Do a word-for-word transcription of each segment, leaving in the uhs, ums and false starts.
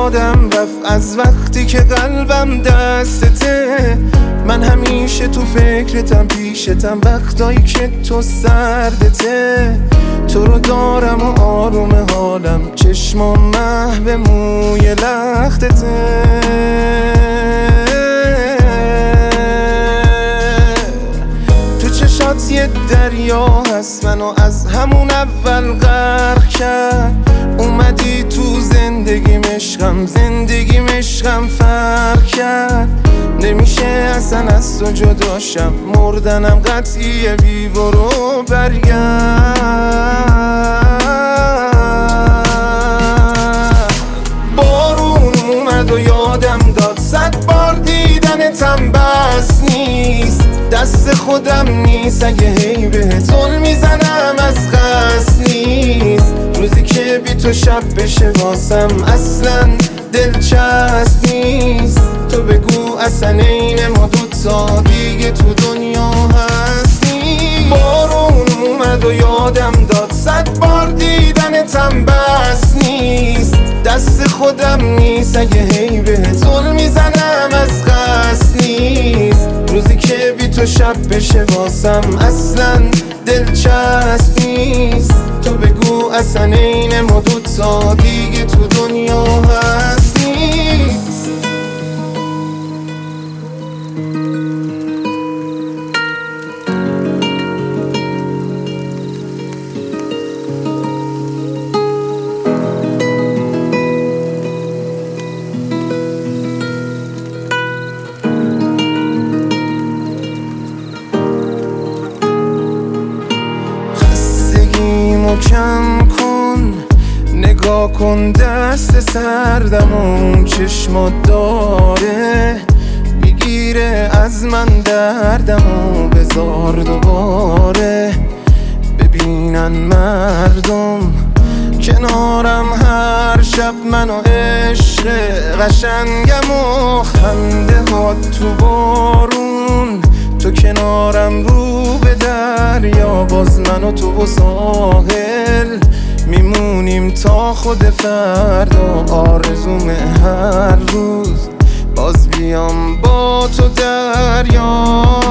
یادم رفت از وقتی که قلبم دستته. من همیشه تو فکرتم پیشتم وقتایی که تو سردته. تو رو دارم و آروم حالم، چشمام محو موی لختته. تو چشات یه دریا هست منو از همون اول غرق کرد. اومدی تو زندگیم عشقم، زندگیم عشقم فرق کرد. نمیشه اصلا از تو جداشم، مردنم قطعیه، بی برو برگرد. بارون اومد و یادم داد صد بار دیدنتم بس نیست. دست خودم نیست اگه هی بهت زل میزنم از قصد نیست. روزی که بی تو شب بشه واسم اصلا دلچسب نیست. تو بگو اصلا این ما دوتا دیگه تو دنیا هستی. بارون اومد و یادم داد صد بار دیدنتم بس نیست. دست خودم نیست اگه هی بهت زل میزنم از قصد نیست. روزی که بی تو شب بشه واسم اصلا دلچسب نیست. تو بگو اصلا این ما دوتا دیگه تو دنیا هست نیست. کم کن نگاه کن دست سردم و اون چشمات داره میگیره از من دردم و بذار دوباره ببینن مردم کنارم هر شب منو عشق قشنگم و خنده ها تو بارون. تو کنارم رو به دریا، باز من و تو و ساحل میمونیم تا خود فردا. آرزوم هر روز باز بیام با تو دریا.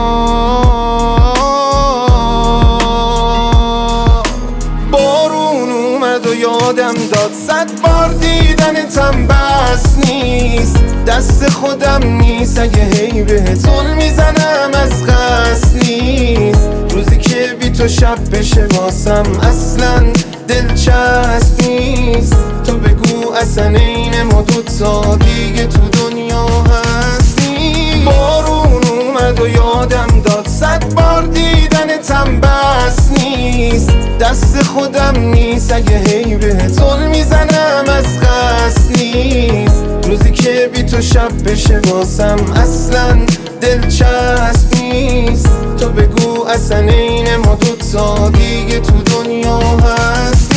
بارون اومد و یادم داد صد بار دیدنتم بس نیست. دست خودم نیست اگه هی بهت زل میزنم از قصد نیست. روزی که بی تو شب بشه واسم اصلا دلچسب نیست. تو بگو اصلا این ما دوتا دیگه تو دنیا هستی. بارون اومد و یادم داد صد بار دیدنتم بس نیست. دست خودم نیست اگه هی بهت زل میزنم از قصد نیست. روزی که بی تو شب بشه واسم اصلا دلچسب نیست. تو بگو اصلا این ما دوتا دیگه تو دنیا هست.